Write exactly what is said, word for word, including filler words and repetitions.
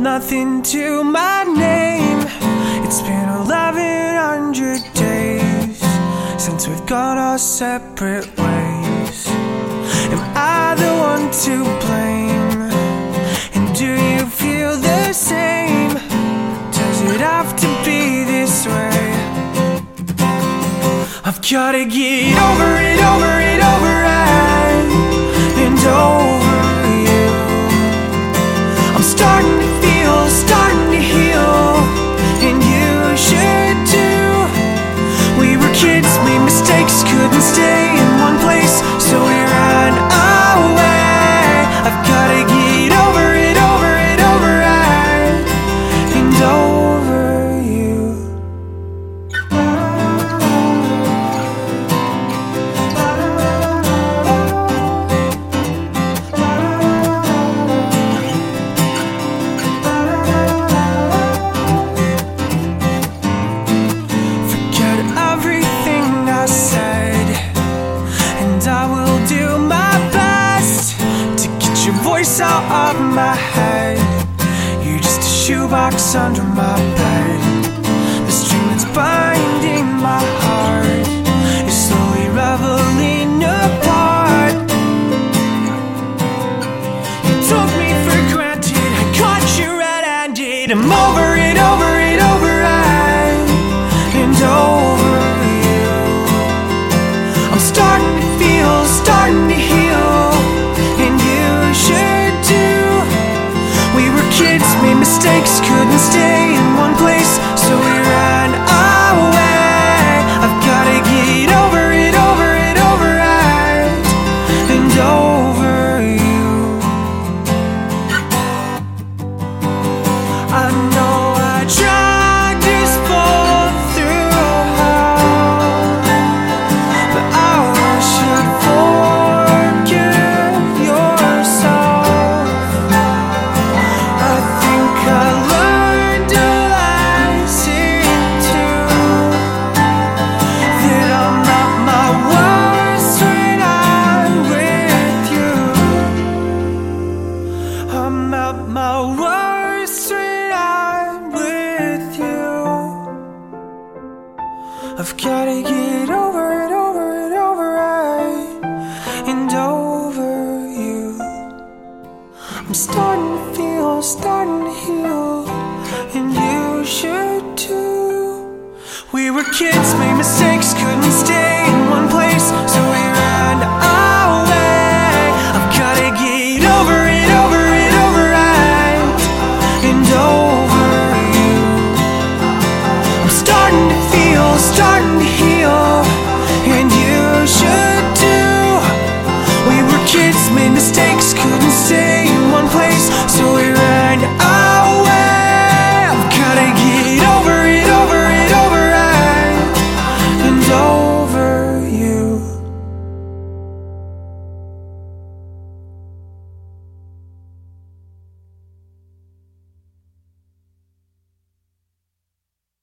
nothing to my name. It's been eleven hundred days since we've gone our separate ways. Am I the one to blame? And do you feel the same? Does it have to be this way? I've gotta get over it, over it, over it, and over you. I'm starting to feel, starting to heal, and you should too. We were kids, made mistakes, couldn't stay in one place, so we ran away. I've gotta get over it, over it, over it, and over you. Forget everything I said, and I will do my best to get your voice out of my head. You're just a shoebox under my bed. The string that's binding my heart is slowly raveling apart. You took me for granted, I caught you red-handed. I'm over it, over it, over it, and over you. I'm starting to feel, starting to heal, and you should too. We were kids, made mistakes, couldn't stay in one place, so we ran away. I've gotta get over it, over it, over it, and over you. I know I dragged this fall through hell, but I wish you'd forgive yourself. I think I learned a lesson too, that I'm not my worst when I'm with you. I'm at my worst when I'm with you. I've gotta get over it, over it, over it, and over you. I'm starting to feel, starting to heal, and you should too. We were kids, made mistakes, couldn't stay in one place, so we ran away. I've gotta get over it, over it, over it, and over you. I'm starting to feel, starting